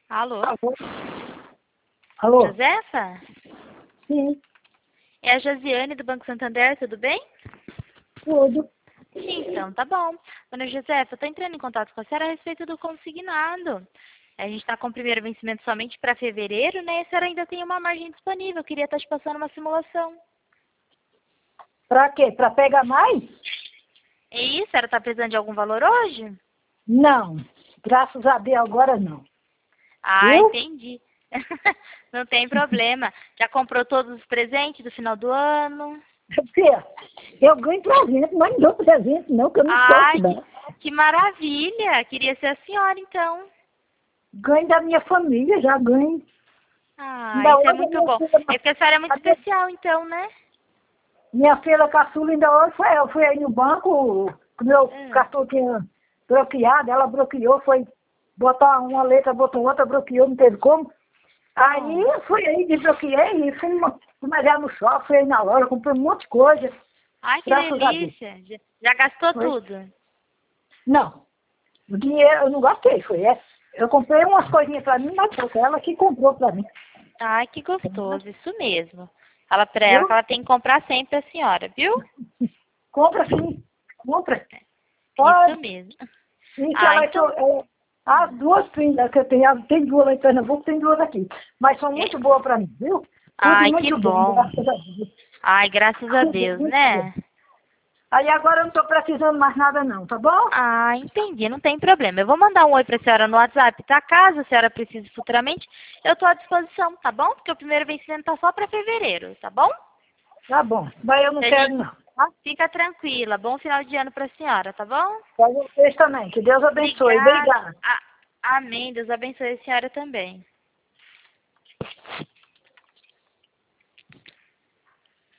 Alô? Alô? Alô? Josefa? Sim, É a Josiane do Banco Santander, tudo bem? tudo. Então, tá bom. Dona Josefa, eu tô entrando em contato com a senhora a respeito do consignado. A gente está com o primeiro vencimento somente para fevereiro, né? E a senhora ainda tem uma margem disponível. Eu queria estar te passando uma simulação. Pra quê? Pra pegar mais? É isso? A senhora tá precisando de algum valor hoje? Não. Graças a Deus, agora não. Ah, Viu? entendi. Não tem problema. Já comprou todos os presentes do final do ano? Porque eu ganho presente, mas não dou presente não, que eu não posso Ai, dar. que maravilha! Queria ser a senhora, então. Ganho da minha família, já ganho. Ah, Ainda isso é hoje muito bom. É porque a senhora é muito a minha, especial, então, né? minha filha caçula ainda hoje foi, eu fui aí no banco, que o meu Hum. cartão tinha bloqueado, ela bloqueou, foi botar uma letra, botou outra, bloqueou, não teve como. Aí Oh. eu fui aí, desbloqueei e fui mais no shopping, fui aí na loja, comprei um monte de coisa. Ai, que Graças a Deus. delícia. Já gastou Foi. tudo? Não, o dinheiro eu não gastei, foi essa. Eu comprei umas coisinhas pra mim, mas foi ela que comprou pra mim. Ai, que gostoso. Isso mesmo. Fala pra ela que Viu? ela tem que comprar sempre a senhora, viu? Compra sim, compra. Isso Pode. mesmo. E que Ah, ela, então... as duas filhas que eu tenho, tem duas lá em Pernambuco, tem duas aqui. Mas são é. muito boas pra mim, viu? Tudo Ai, que muito bom, bom. graças a Deus. Ai, graças a Tudo Deus, muito bom. né? Aí agora eu não tô precisando mais nada não, tá bom? Ah, entendi, não tem problema. Eu vou mandar um oi pra senhora no WhatsApp, tá? Caso a senhora precise futuramente, eu tô à disposição, tá bom? Porque o primeiro vencimento tá só pra fevereiro, tá bom? Tá bom, mas eu não A quero gente não. Tá? fica tranquila. Bom final de ano pra senhora, tá bom? Pra vocês também, que Deus abençoe. Obrigada. Obrigada. Amém. Deus abençoe a senhora também.